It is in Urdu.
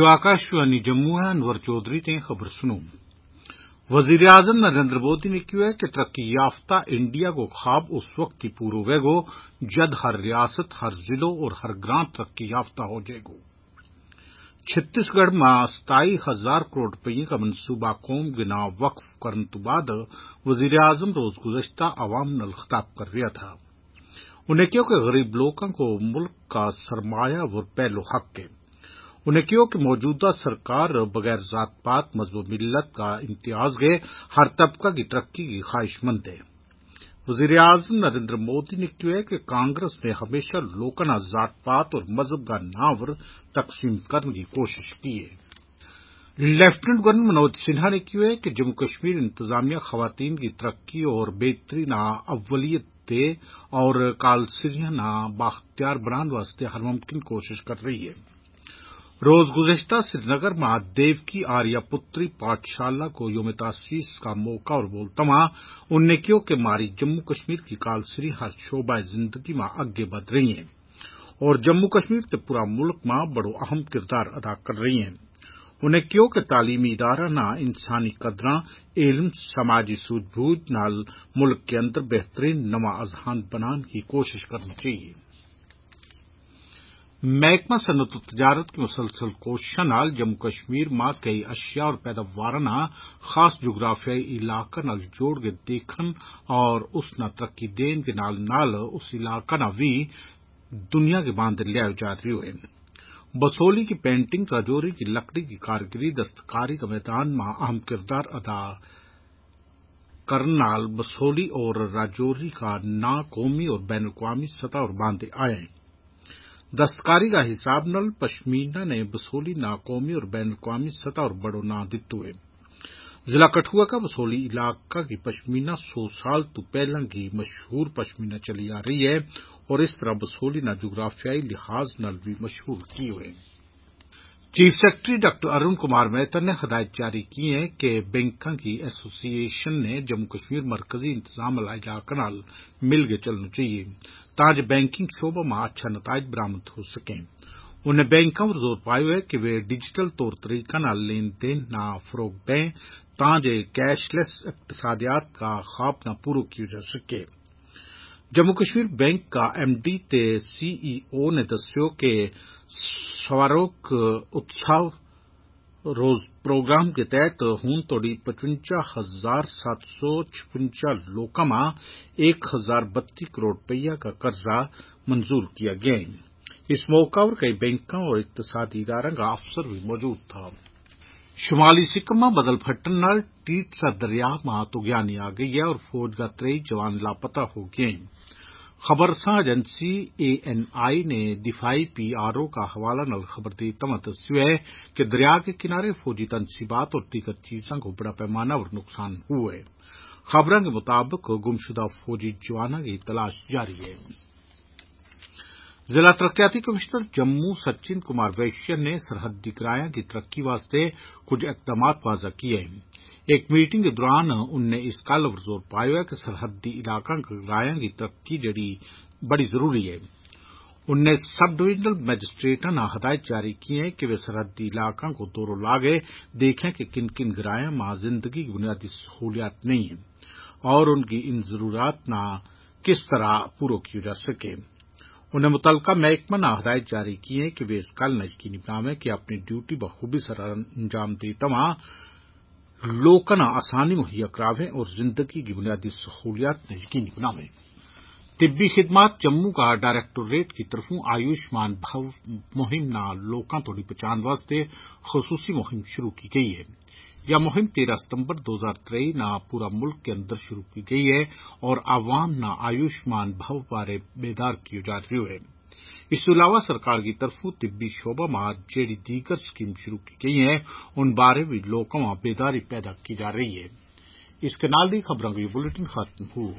جو آکاشوانی جموں ہے انور چودھری نے خبر سنو۔ وزیر اعظم نریندر مودی نے کہا ہے کہ ترقی یافتہ انڈیا کو خواب اس وقت ہی پورا ہوئے گا جب ہر ریاست، ہر ضلع اور ہر گاؤں ترقی یافتہ ہو جائے گا۔ چھتیس گڑھ میں 27,000 کروڑ روپے کا منصوبہ قوم کے نام وقف کرنے کے بعد وزیر اعظم روز گزشتہ عوام نال خطاب کر رہا تھا۔ انہیں کہا کہ غریب لوگوں کو ملک کا سرمایہ اور پہلو حق ہے۔ انہیں کہا کہ موجودہ سرکار بغیر ذات پات مذہب ملت کا امتیاز کے ہر طبقہ کی ترقی کی خواہش مند ہے۔ وزیر اعظم نریندر مودی نے کہا کہ کانگریس نے ہمیشہ لوگوں کو ذات پات اور مذہب کا نام تقسیم کرنے کی کوشش کی ہے۔ لیفٹیننٹ گورنر منوج سنہا نے کہا کہ جموں کشمیر انتظامیہ خواتین کی ترقی اور بہتری نہ اولویت دے اور کالسریاں نہ بااختیار بنانے واسطے ہر ممکن کوشش کر رہی ہے۔ روز گزشتہ سری نگر میں دیوکی آریہ پتری پاٹھ شالہ کو یوم تاسیس کا موقع اور بولتا ہوا انہوں نے کہا کہ ہماری جموں کشمیر کی کالسری ہر شعبہ زندگی میں آگے بڑھ رہی ہیں اور جموں کشمیر سے پورا ملک میں بڑا اہم کردار ادا کر رہی ہیں۔ انہوں نے کہا کہ تعلیمی ادارہ نہ انسانی قدراں، علم، سماجی سوجھ بوجھ نال ملک کے اندر بہترین نواں اذہان بنانے کی کوشش کرنی چاہیے۔ محکمہ صنعت و تجارت کی مسلسل کوششوں نال جموں کشمیر میں کئی اشیاء اور پیداوار خاص جغرافیائی علاقے نال جوڑ کے دیکھن اور اس نہ ترقی دین کے نال اس علاقے نہ بھی دنیا کے باندر لیا جا رہی ہے۔ بسولی کی پینٹنگ، راجوری کی لکڑی کی کاریگری، دستکاری کا میدان میں اہم کردار ادا کرنے بسولی اور راجوری کا نام قومی اور بین الاقوامی سطح اور باندھے آئے ہیں۔ دستکاری کا حساب نال پشمینہ نے بسولی نہ قومی اور بین الاقوامی سطح اور بڑو نام دیتے ہوئے ضلع کٹھوعہ کا بسولی علاقہ کی پشمینہ 100 سال تو پہلے کی مشہور پشمینہ چلی آ رہی ہے اور اس طرح بسولی نہ جغرافیائی لحاظ نال بھی مشہور کی ہوئے۔ Chief secretary doctor Arun Kumar Mehta نے ہدایت جاری کی ہے کہ بینکوں کی ایسوسی ایشن نے جموں کشمیر مرکزی انتظام علاقے نال مل کے چلنا چاہیے تاکہ بینکنگ شعبہ میں اچھا نتائج برآمد ہو سکیں۔ انہوں نے بینکوں پر زور پایا ہے کہ وہ ڈیجیٹل طور طریقہ نال لین دین نہ فروغ دیں تاکہ کیش لیس اقتصادیات کا خواب نہ پورا کیا جا سکے۔ جموں کشمیر بینک کا ایم ڈی تے سی ای او نے دسیا کہ سواروک اتسو روز پروگرام کے تحت ہون توڑی 55,756 لوگوں میں 1,032 کروڑ روپے کا قرضہ منظور کیا گیا ہے۔ اس موقع پر کئی بینکوں اور اقتصادی اداروں کا افسر بھی موجود تھا۔ شمالی سکم میں بدل پھٹن نال ٹیٹسا دریا میں طوفانی آ گئی ہے اور فوج کا 23 جوان لاپتہ ہو گئے ہیں۔ خبر رساں ایجنسی ANI نے دفاعی PRO کا حوالہ نال خبر دیتا ہوا دسیا ہے کہ دریا کے کنارے فوجی تنصیبات اور دیگر چیزوں کو بڑا پیمانہ پر نقصان ہوا ہے۔ خبروں کے مطابق گمشدہ فوجی جوانوں کی تلاش جاری ہے۔ ضلع ترقیاتی کمشنر جموں سچن کمار ویشیہ نے سرحدی گرایاں کی ترقی واسطے کچھ اقدامات واضح کیے ہیں۔ ایک میٹنگ کے دوران انہوں نے اس گل پر زور پایا کہ سرحدی علاقوں کے گرایاں کی ترقی جڑی بڑی ضروری ہے۔ انہوں نے سب ڈویژنل مجسٹریٹوں نے ہدایت جاری کی ہے کہ وہ سرحدی علاقوں کو دورہ لاگے دیکھیں کہ کن کن گرایاں میں زندگی کی بنیادی سہولیات نہیں ہیں اور ان کی ان ضروریات نہ کس طرح پورا کیا جا سکے۔ انہیں متعلقہ محکمہ نے ہدایت جاری کی ہے کہ وہ اس گل یقینی بنائیں کہ اپنی ڈیوٹی بخوبی سے انجام دیتا ہوا لوگوں کو آسانی مہیا کراویں اور زندگی کی بنیادی سہولیات یقینی بنائیں۔ طبی خدمات جموں کا ڈائریکٹوریٹ کی طرفوں آیوشمان بھو مہم نہ لوگوں تک پہنچانے واسطے خصوصی مہم شروع کی گئی ہے۔ یہ مہم 13 ستمبر 2023 نہ پورا ملک کے اندر شروع کی گئی ہے اور عوام نہ آیوشمان بھو بارے بیدار کیا جا رہا ہے۔ اس کے علاوہ سرکار کی طرفوں طبی شعبہ میں جڑی دیگر اسکیم شروع کی گئی ہیں ان بارے بھی لوگوں میں بیداری پیدا کی جا رہی ہے۔ اس کے نال ہی خبروں کا یہ بلیٹن ختم ہوا۔